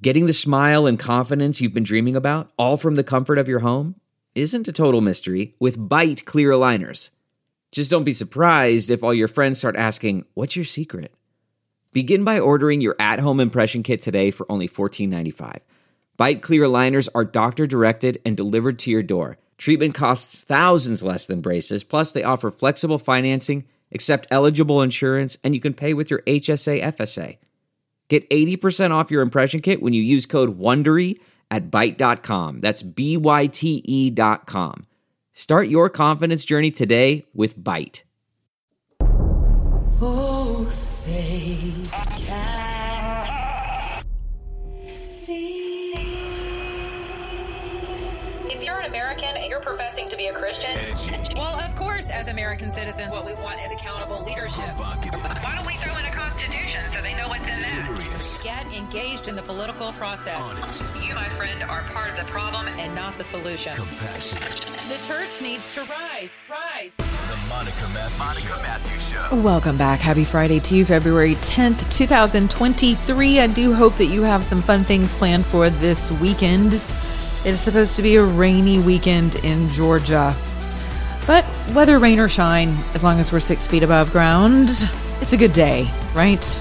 Getting the smile and confidence you've been dreaming about, all from the comfort of your home, isn't a total mystery with Byte clear aligners. Just don't be surprised if all your friends start asking, "What's your secret?" Begin by ordering your at-home impression kit today for only $14.95. Byte clear aligners are doctor-directed and delivered to your door. Treatment costs thousands less than braces, plus they offer flexible financing, accept eligible insurance, and you can pay with your HSA FSA. Get 80% off your impression kit when you use code WONDERY at Byte.com. That's BYTE.com. Start your confidence journey today with Byte. Oh, say can see. If you're an American and you're professing to be a Christian, well, of course, as American citizens, what we want is accountable leadership. why don't we throw in a constitution so they know what's in that? Get engaged in the political process. Honest. You, my friend, are part of the problem And not the solution. Compassionate. The church needs to rise. The Monica Matthews Show. Welcome back. Happy Friday to you, February 10th, 2023. I do hope that you have some fun things planned for this weekend. It is supposed to be a rainy weekend in Georgia. But whether rain or shine, as long as we're 6 feet above ground, it's a good day, right?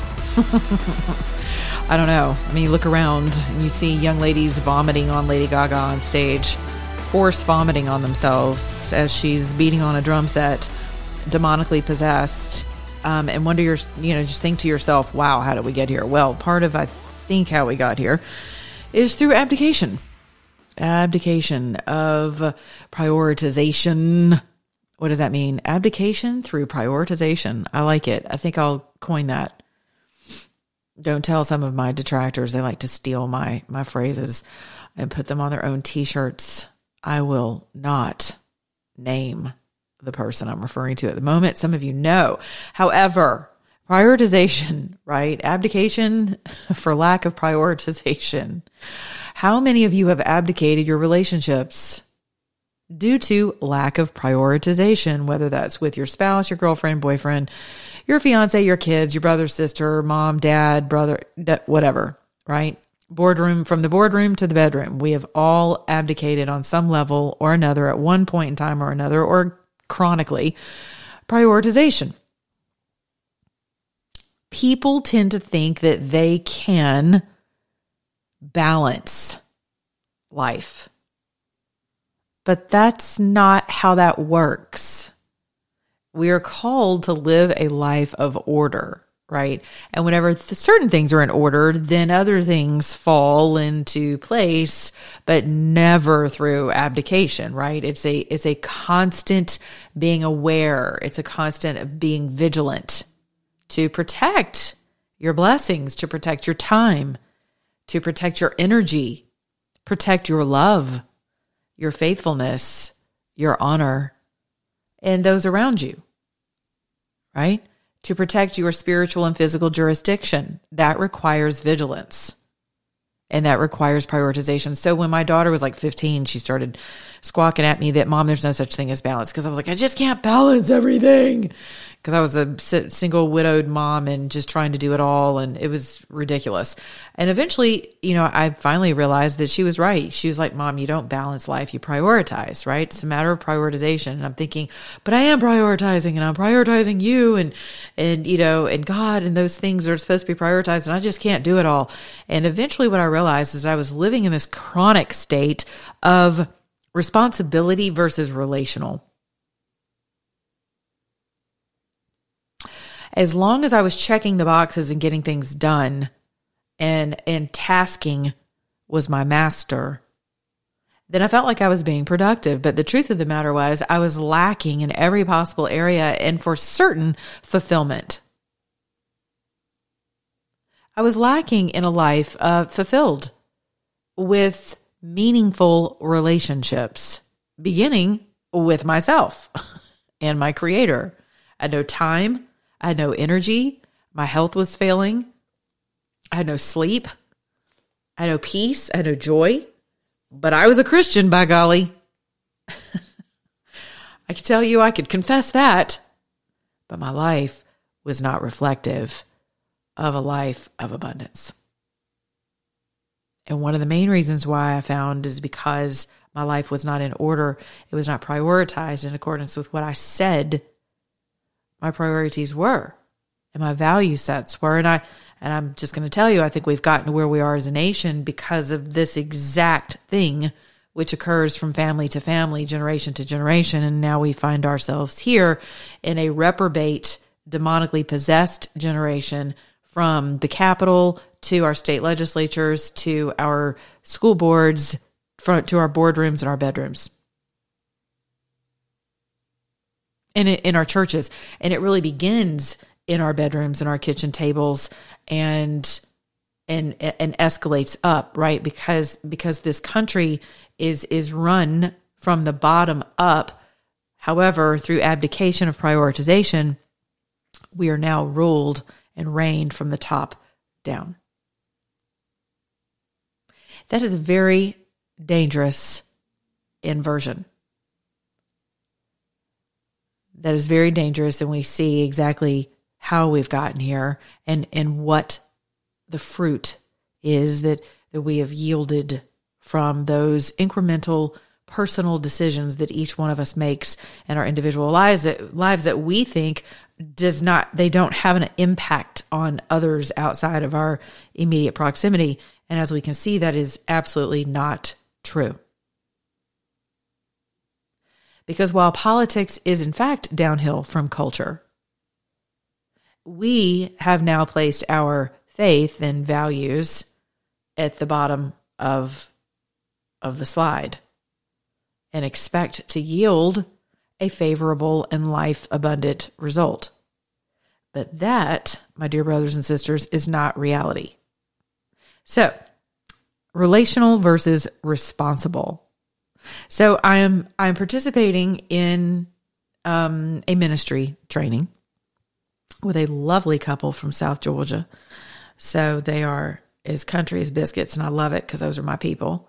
I don't know. I mean, you look around and you see young ladies vomiting on Lady Gaga on stage, force vomiting on themselves as she's beating on a drum set, demonically possessed, and wonder, just think to yourself, wow, how did we get here? Well, part of, I think, how we got here is through abdication. Abdication of prioritization. What does that mean? Abdication through prioritization. I like it. I think I'll coin that. Don't tell some of my detractors. They like to steal my phrases and put them on their own t-shirts. I will not name the person I'm referring to at the moment. Some of you know. However, prioritization, right? Abdication for lack of prioritization. How many of you have abdicated your relationships due to lack of prioritization, whether that's with your spouse, your girlfriend, boyfriend, your fiance, your kids, your brother, sister, mom, dad, brother, whatever, right? From the boardroom to the bedroom. We have all abdicated on some level or another at one point in time or another, or chronically. Prioritization. People tend to think that they can balance life. But that's not how that works. We are called to live a life of order, right? And whenever certain things are in order, then other things fall into place, but never through abdication, right? It's a constant being aware. It's a constant of being vigilant to protect your blessings, to protect your time, to protect your energy, protect your love, your faithfulness, your honor, and those around you, right? To protect your spiritual and physical jurisdiction. That requires vigilance, and that requires prioritization. So when my daughter was like 15, she started squawking at me that, "Mom, there's no such thing as balance." Because I was like, I just can't balance everything. Because I was a single widowed mom and just trying to do it all. And it was ridiculous. And eventually, I finally realized that she was right. She was like, "Mom, you don't balance life. You prioritize, right? It's a matter of prioritization." And I'm thinking, but I am prioritizing, and I'm prioritizing you and God, and those things are supposed to be prioritized. And I just can't do it all. And eventually what I realized is that I was living in this chronic state of responsibility versus relational. As long as I was checking the boxes and getting things done, and tasking was my master, then I felt like I was being productive. But the truth of the matter was I was lacking in every possible area and for certain fulfillment. I was lacking in a life fulfilled with meaningful relationships, beginning with myself and my Creator. I had no time. I had no energy. My health was failing. I had no sleep. I had no peace. I had no joy. But I was a Christian, by golly. I could tell you, I could confess that. But my life was not reflective of a life of abundance. And one of the main reasons why I found is because my life was not in order. It was not prioritized in accordance with what I said my priorities were and my value sets were. And I'm just going to tell you, I think we've gotten to where we are as a nation because of this exact thing, which occurs from family to family, generation to generation. And now we find ourselves here in a reprobate, demonically possessed generation, from the Capitol to our state legislatures to our school boards, to our boardrooms and our bedrooms. And in our churches. And it really begins in our bedrooms and our kitchen tables and escalates up, right? Because this country is run from the bottom up. However, through abdication of prioritization, we are now ruled and reigned from the top down. That is a very dangerous inversion. That is very dangerous, and we see exactly how we've gotten here and what the fruit is that we have yielded from those incremental personal decisions that each one of us makes in our individual lives that we think they don't have an impact on others outside of our immediate proximity. And as we can see, that is absolutely not true. Because while politics is in fact downhill from culture, we have now placed our faith and values at the bottom of the slide and expect to yield a favorable and life-abundant result. But that, my dear brothers and sisters, is not reality. So, relational versus responsible. So I'm participating in a ministry training with a lovely couple from South Georgia. So they are as country as biscuits, and I love it because those are my people.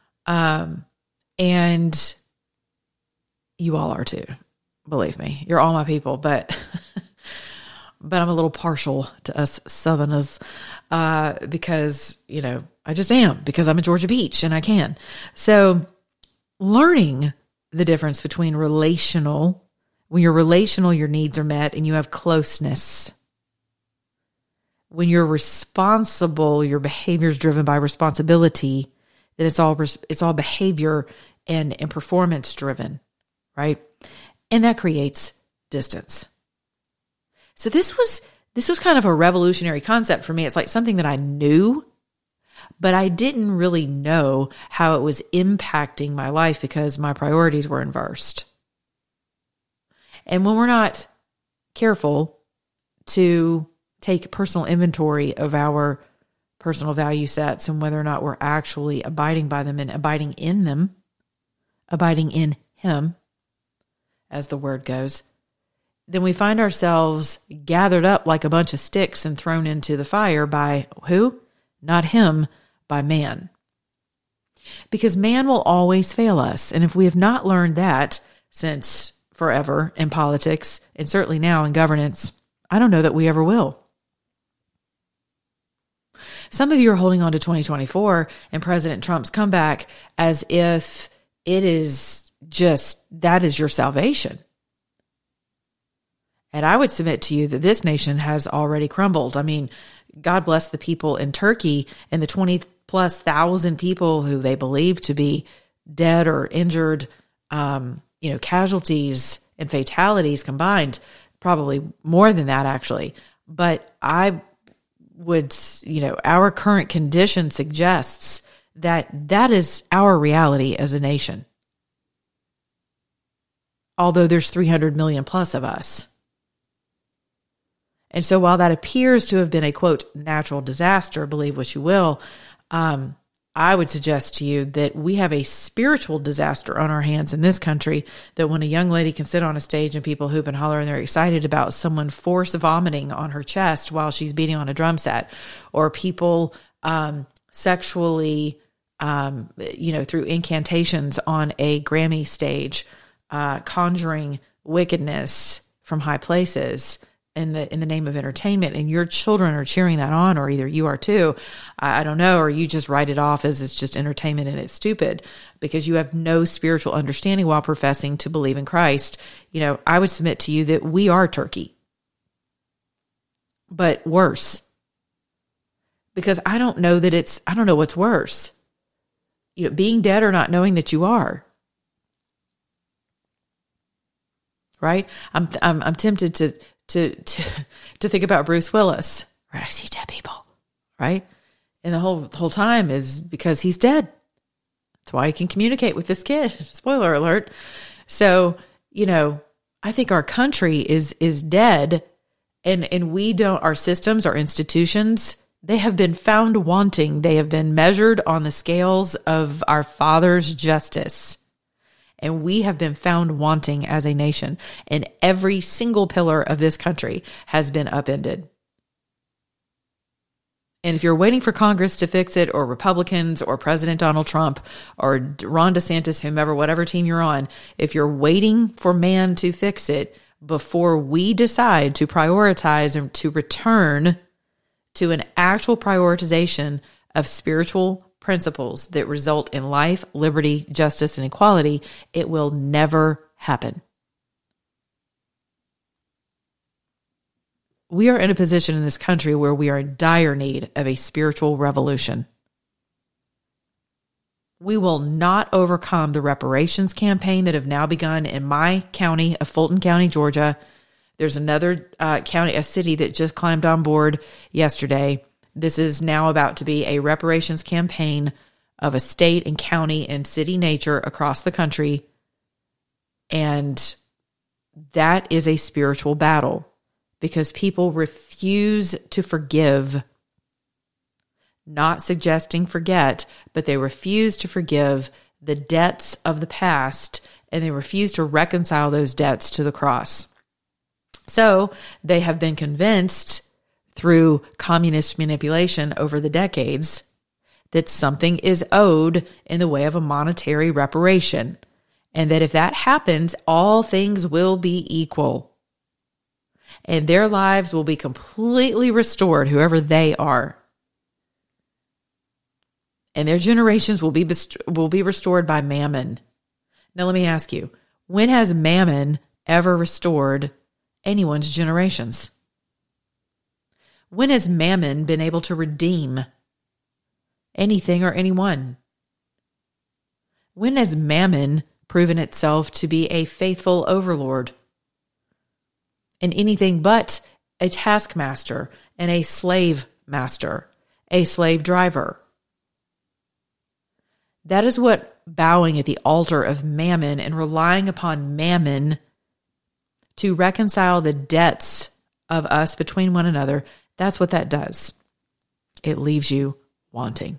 And you all are too. Believe me, you're all my people, but I'm a little partial to us Southerners because, I just am, because I'm a Georgia peach and I can. So learning the difference between relational, when you're relational, your needs are met and you have closeness. When you're responsible, your behavior is driven by responsibility, that it's all behavior and performance driven, right? And that creates distance. So this was kind of a revolutionary concept for me. It's like something that I knew, but I didn't really know how it was impacting my life because my priorities were inversed. And when we're not careful to take personal inventory of our personal value sets and whether or not we're actually abiding by them and abiding in them, abiding in Him, as the word goes, then we find ourselves gathered up like a bunch of sticks and thrown into the fire by who? Not Him, by man. Because man will always fail us. And if we have not learned that since forever in politics, and certainly now in governance, I don't know that we ever will. Some of you are holding on to 2024 and President Trump's comeback as if it is just, that is your salvation. And I would submit to you that this nation has already crumbled. I mean, God bless the people in Turkey and the 20+ thousand people who they believe to be dead or injured, casualties and fatalities combined, probably more than that actually. But I would, our current condition suggests that is our reality as a nation. Although there's 300 million plus of us. And so while that appears to have been a, quote, natural disaster, believe what you will, I would suggest to you that we have a spiritual disaster on our hands in this country, that when a young lady can sit on a stage and people hoop and holler and they're excited about someone force vomiting on her chest while she's beating on a drum set, or people sexually, through incantations on a Grammy stage, conjuring wickedness from high places, in the name of entertainment, and your children are cheering that on, or either you are too, I don't know, or you just write it off as it's just entertainment and it's stupid because you have no spiritual understanding while professing to believe in Christ, I would submit to you that we are Turkey, but worse. Because I don't know what's worse. Being dead or not knowing that you are. Right? I'm tempted to think about Bruce Willis. Right? I see dead people. Right? And the whole time is because he's dead. That's why he can communicate with this kid. Spoiler alert. So, I think our country is dead, and we don't, our systems, our institutions, they have been found wanting. They have been measured on the scales of our Father's justice. And we have been found wanting as a nation. And every single pillar of this country has been upended. And if you're waiting for Congress to fix it, or Republicans, or President Donald Trump, or Ron DeSantis, whomever, whatever team you're on, if you're waiting for man to fix it before we decide to prioritize and to return to an actual prioritization of spiritual principles that result in life, liberty, justice, and equality, it will never happen. We are in a position in this country where we are in dire need of a spiritual revolution. We will not overcome the reparations campaign that have now begun in my county of Fulton County, Georgia. There's another county, a city that just climbed on board yesterday. This is now about to be a reparations campaign of a state and county and city nature across the country. And that is a spiritual battle because people refuse to forgive. Not suggesting forget, but they refuse to forgive the debts of the past, and they refuse to reconcile those debts to the cross. So they have been convinced through communist manipulation over the decades that something is owed in the way of a monetary reparation, and that if that happens, all things will be equal, and their lives will be completely restored, whoever they are, and their generations will be restored by mammon. Now let me ask you, when has mammon ever restored anyone's generations? When has mammon been able to redeem anything or anyone? When has mammon proven itself to be a faithful overlord and anything but a taskmaster and a slave master, a slave driver? That is what bowing at the altar of mammon and relying upon mammon to reconcile the debts of us between one another, that's what that does. It leaves you wanting.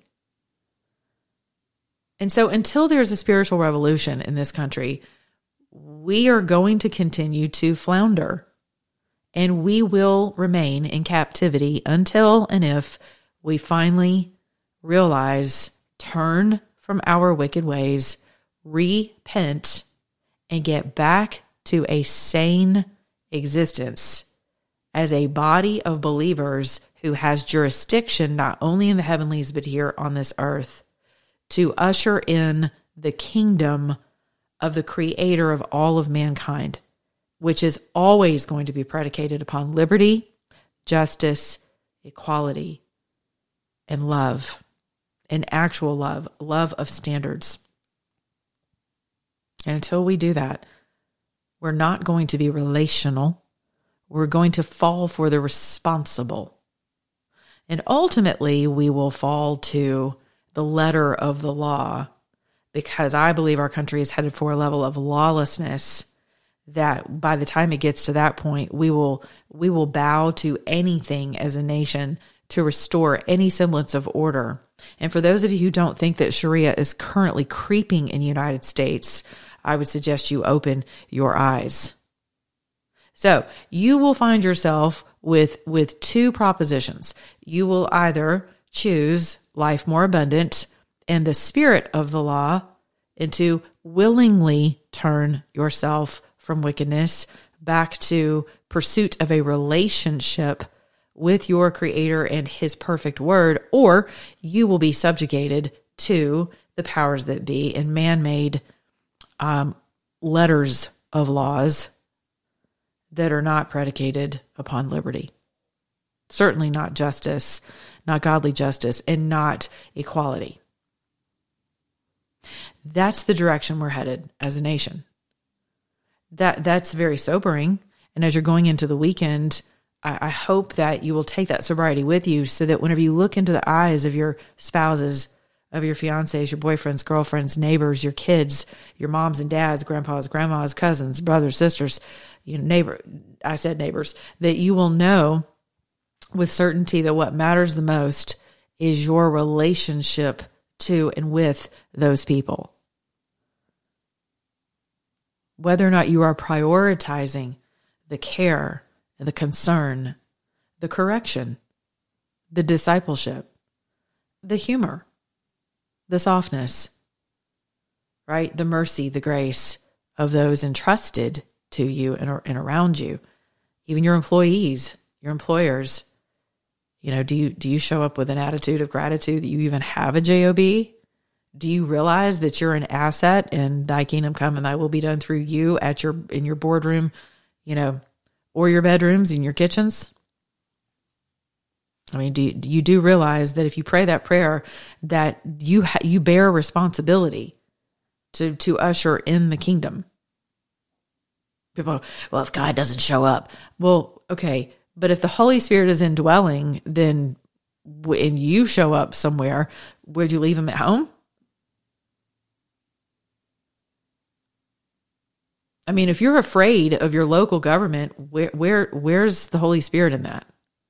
And so until there's a spiritual revolution in this country, we are going to continue to flounder. And we will remain in captivity until and if we finally realize, turn from our wicked ways, repent, and get back to a sane existence as a body of believers who has jurisdiction not only in the heavenlies but here on this earth to usher in the kingdom of the creator of all of mankind, which is always going to be predicated upon liberty, justice, equality, and love, and actual love, love of standards. And until we do that, we're not going to be relational. We're going to fall for the responsible. And ultimately, we will fall to the letter of the law, because I believe our country is headed for a level of lawlessness that by the time it gets to that point, we will bow to anything as a nation to restore any semblance of order. And for those of you who don't think that Sharia is currently creeping in the United States, I would suggest you open your eyes. So you will find yourself with two propositions. You will either choose life more abundant and the spirit of the law, and to willingly turn yourself from wickedness back to pursuit of a relationship with your Creator and His perfect word, or you will be subjugated to the powers that be and man-made letters of laws that are not predicated upon liberty. Certainly not justice, not godly justice, and not equality. That's the direction we're headed as a nation. That's very sobering. And as you're going into the weekend, I hope that you will take that sobriety with you so that whenever you look into the eyes of your spouses, of your fiancés, your boyfriends, girlfriends, neighbors, your kids, your moms and dads, grandpas, grandmas, cousins, brothers, sisters, neighbors, that you will know with certainty that what matters the most is your relationship to and with those people. Whether or not you are prioritizing the care, the concern, the correction, the discipleship, the humor, the softness, right? The mercy, the grace of those entrusted to you and around you, even your employees, your employers. Do you show up with an attitude of gratitude that you even have a job? Do you realize that you're an asset and thy kingdom come and thy will be done through you in your boardroom, or your bedrooms and your kitchens? I mean, do you realize that if you pray that prayer, that you bear responsibility to usher in the kingdom? People, well, if God doesn't show up, well, okay, but if the Holy Spirit is indwelling, then when you show up somewhere, would you leave him at home? I mean, if you're afraid of your local government, where's the Holy Spirit in that?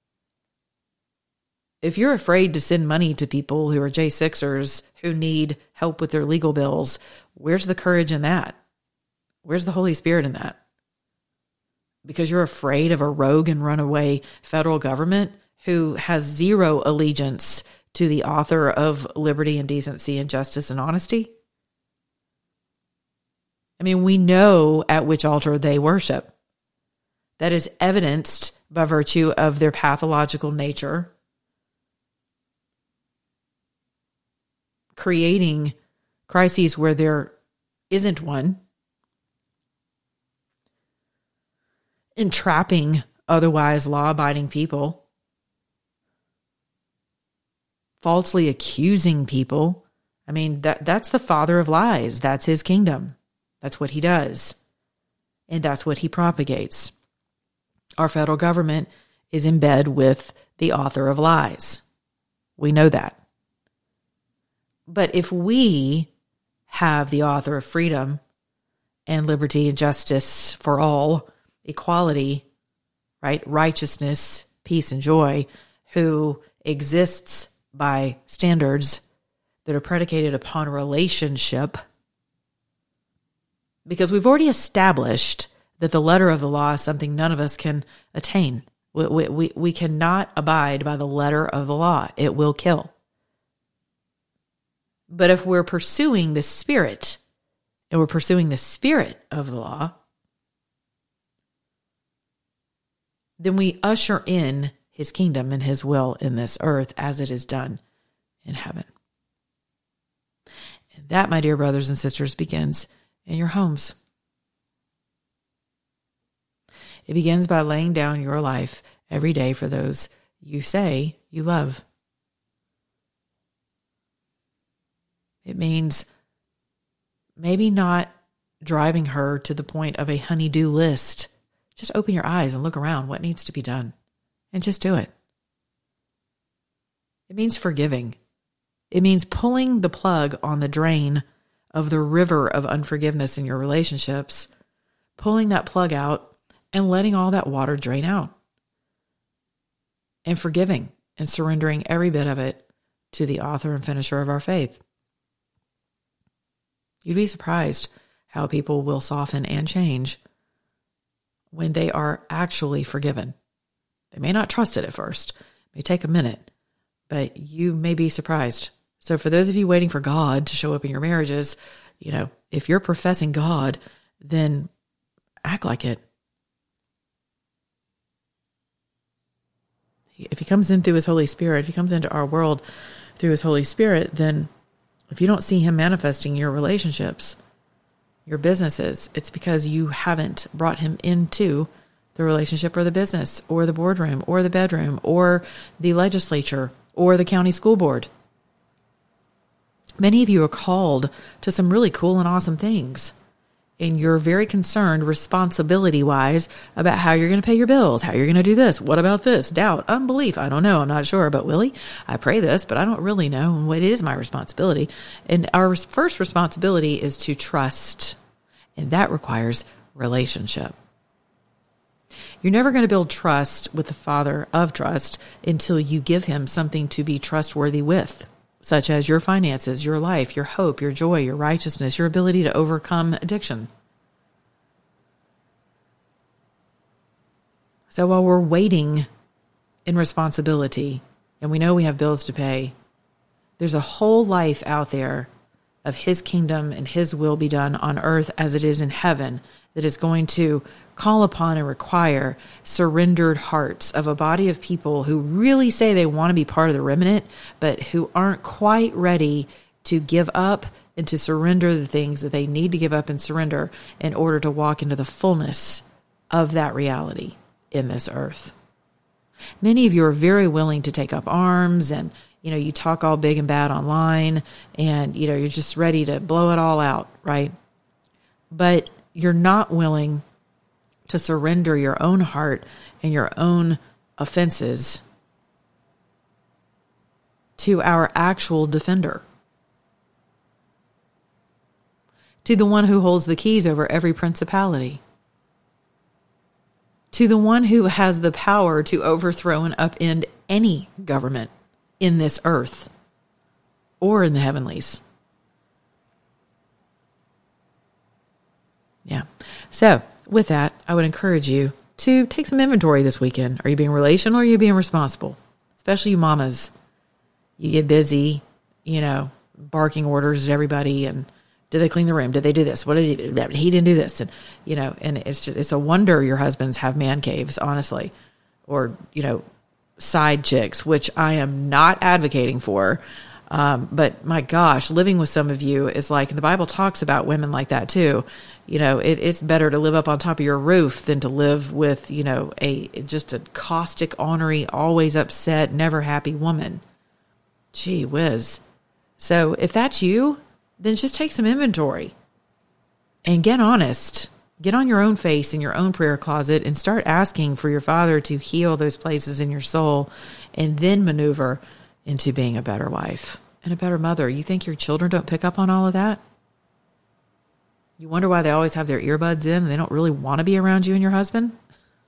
If you're afraid to send money to people who are J6ers who need help with their legal bills, where's the courage in that? Where's the Holy Spirit in that? Because you're afraid of a rogue and runaway federal government who has zero allegiance to the author of liberty and decency and justice and honesty? I mean, we know at which altar they worship. That is evidenced by virtue of their pathological nature, creating crises where there isn't one, entrapping otherwise law-abiding people, falsely accusing people. I mean, that's the father of lies. That's his kingdom. That's what he does. And that's what he propagates. Our federal government is in bed with the author of lies. We know that. But if we have the author of freedom and liberty and justice for all, equality, right, righteousness, peace, and joy, who exists by standards that are predicated upon relationship, because we've already established that the letter of the law is something none of us can attain. We cannot abide by the letter of the law. It will kill. But if we're pursuing the spirit, and we're pursuing the spirit of the law, then we usher in his kingdom and his will in this earth as it is done in heaven. And that, my dear brothers and sisters, begins in your homes. It begins by laying down your life every day for those you say you love. It means maybe not driving her to the point of a honey-do list. Just open your eyes and look around what needs to be done and just do it. It means forgiving. It means pulling the plug on the drain of the river of unforgiveness in your relationships, pulling that plug out and letting all that water drain out, and forgiving and surrendering every bit of it to the author and finisher of our faith. You'd be surprised how people will soften and change when they are actually forgiven. They may not trust it at first. It may take a minute, but you may be surprised. So for those of you waiting for God to show up in your marriages, if you're professing God, then act like it. If he comes in through his Holy Spirit, if he comes into our world through his Holy Spirit, then if you don't see him manifesting your relationships, your businesses, it's because you haven't brought him into the relationship or the business or the boardroom or the bedroom or the legislature or the county school board. Many of you are called to some really cool and awesome things. And you're very concerned responsibility-wise about how you're going to pay your bills, how you're going to do this. What about this? Doubt, unbelief. I don't know. I'm not sure. But Willie, I pray this, but I don't really know. And what is my responsibility? And our first responsibility is to trust. And that requires relationship. You're never going to build trust with the Father of trust until you give him something to be trustworthy with, such as your finances, your life, your hope, your joy, your righteousness, your ability to overcome addiction. So while we're waiting in responsibility, and we know we have bills to pay, there's a whole life out there of his kingdom and his will be done on earth as it is in heaven that is going to call upon and require surrendered hearts of a body of people who really say they want to be part of the remnant, but who aren't quite ready to give up and to surrender the things that they need to give up and surrender in order to walk into the fullness of that reality in this earth. Many of you are very willing to take up arms and, you talk all big and bad online and, you're just ready to blow it all out, right? But you're not willing to surrender your own heart and your own offenses to our actual defender, to the one who holds the keys over every principality, to the one who has the power to overthrow and upend any government in this earth or in the heavenlies. Yeah. So with that, I would encourage you to take some inventory this weekend. Are you being relational or are you being responsible? Especially you mamas. You get busy, barking orders at everybody. And did they clean the room? Did they do this? What did he do? He didn't do this. And, and it's a wonder your husbands have man caves, honestly. Or, side chicks, which I am not advocating for. But my gosh, living with some of you is like, the Bible talks about women like that too. It's better to live up on top of your roof than to live with, just a caustic, ornery, always upset, never happy woman. Gee whiz. So if that's you, then just take some inventory and get honest. Get on your own face in your own prayer closet and start asking for your Father to heal those places in your soul and then maneuver into being a better wife and a better mother. You think your children don't pick up on all of that? You wonder why they always have their earbuds in and they don't really want to be around you and your husband?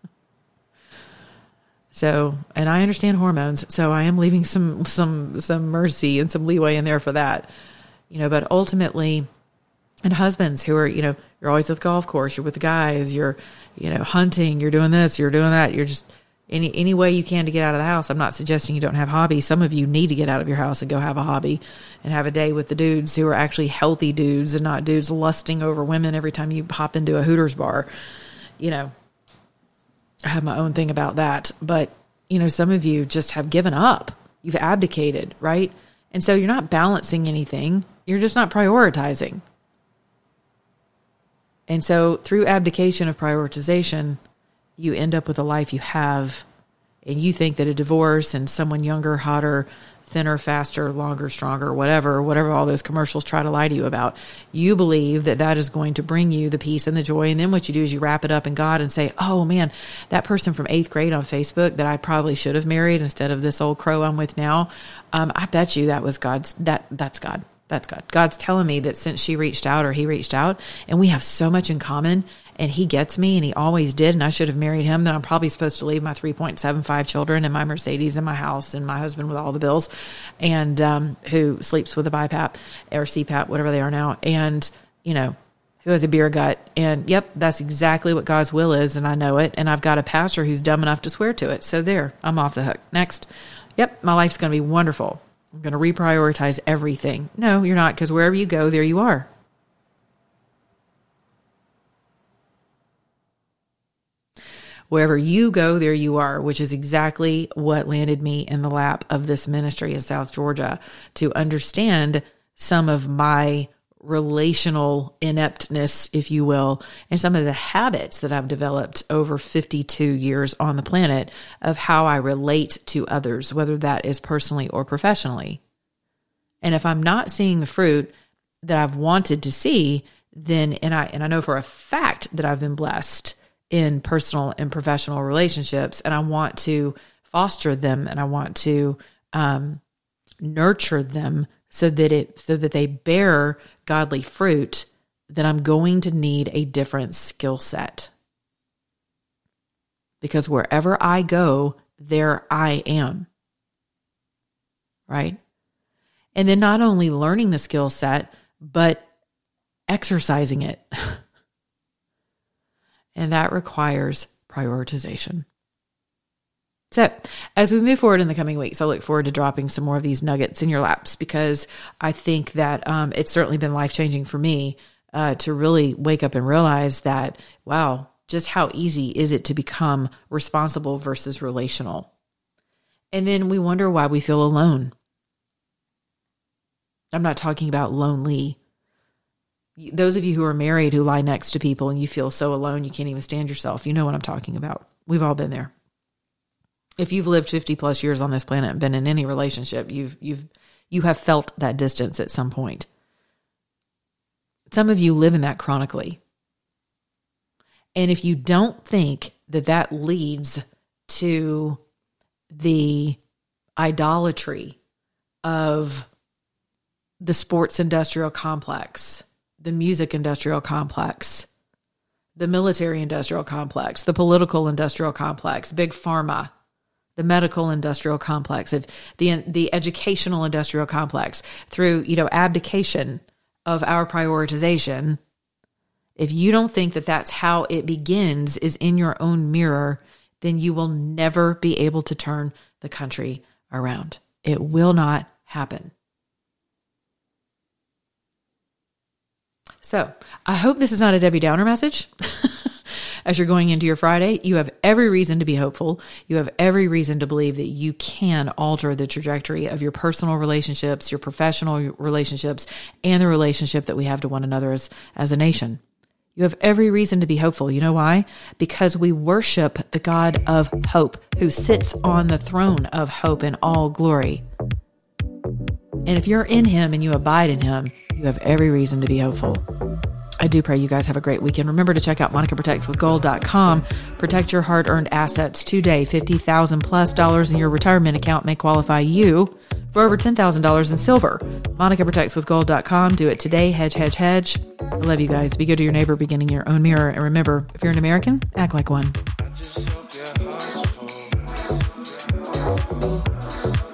So, and I understand hormones, so I am leaving some mercy and some leeway in there for that. But ultimately, and husbands who are, you're always at the golf course, you're with the guys, you're, hunting, you're doing this, you're doing that, you're just any way you can to get out of the house. I'm not suggesting you don't have hobbies. Some of you need to get out of your house and go have a hobby and have a day with the dudes who are actually healthy dudes and not dudes lusting over women every time you hop into a Hooters bar. I have my own thing about that. But, some of you just have given up. You've abdicated, right? And so you're not balancing anything. You're just not prioritizing. And so through abdication of prioritization, you end up with a life you have, and you think that a divorce and someone younger, hotter, thinner, faster, longer, stronger, whatever all those commercials try to lie to you about, you believe that is going to bring you the peace and the joy. And then what you do is you wrap it up in God and say, oh man, that person from 8th grade on Facebook that I probably should have married instead of this old crow I'm with now, I bet you that was God's, that's God. That's God. God's telling me that since she reached out or he reached out and we have so much in common and he gets me and he always did and I should have married him, then I'm probably supposed to leave my 3.75 children and my Mercedes and my house and my husband with all the bills and who sleeps with a BiPAP or CPAP, whatever they are now, and, who has a beer gut. And yep, that's exactly what God's will is and I know it. And I've got a pastor who's dumb enough to swear to it. So there, I'm off the hook. Next. Yep, my life's going to be wonderful. I'm going to reprioritize everything. No, you're not, because wherever you go, there you are. Wherever you go, there you are, which is exactly what landed me in the lap of this ministry in South Georgia, to understand some of my relational ineptness, if you will, and some of the habits that I've developed over 52 years on the planet of how I relate to others, whether that is personally or professionally. And if I'm not seeing the fruit that I've wanted to see, then, and I know for a fact that I've been blessed in personal and professional relationships, and I want to foster them, and I want to nurture them so that they bear godly fruit, then I'm going to need a different skill set. Because wherever I go, there I am. Right? And then not only learning the skill set, but exercising it. And that requires prioritization. So as we move forward in the coming weeks, I look forward to dropping some more of these nuggets in your laps, because I think that it's certainly been life-changing for me to really wake up and realize that, wow, just how easy is it to become responsible versus relational? And then we wonder why we feel alone. I'm not talking about lonely. Those of you who are married who lie next to people and you feel so alone you can't even stand yourself, you know what I'm talking about. We've all been there. If you've lived 50 plus years on this planet and been in any relationship, you have felt that distance at some point. Some of you live in that chronically. And if you don't think that that leads to the idolatry of the sports industrial complex, the music industrial complex, the military industrial complex, the political industrial complex, big pharma, the medical industrial complex, of the educational industrial complex, through, abdication of our prioritization. If you don't think that that's how it begins, is in your own mirror, then you will never be able to turn the country around. It will not happen. So I hope this is not a Debbie Downer message. As you're going into your Friday, you have every reason to be hopeful. You have every reason to believe that you can alter the trajectory of your personal relationships, your professional relationships, and the relationship that we have to one another as a nation. You have every reason to be hopeful. You know why? Because we worship the God of hope, who sits on the throne of hope in all glory. And if you're in him and you abide in him, you have every reason to be hopeful. I do pray you guys have a great weekend. Remember to check out MonicaProtectsWithGold.com. Protect your hard-earned assets today. $50,000 plus in your retirement account may qualify you for over $10,000 in silver. MonicaProtectsWithGold.com. Do it today. Hedge, hedge, hedge. I love you guys. Be good to your neighbor. Be getting your own mirror. And remember, if you're an American, act like one.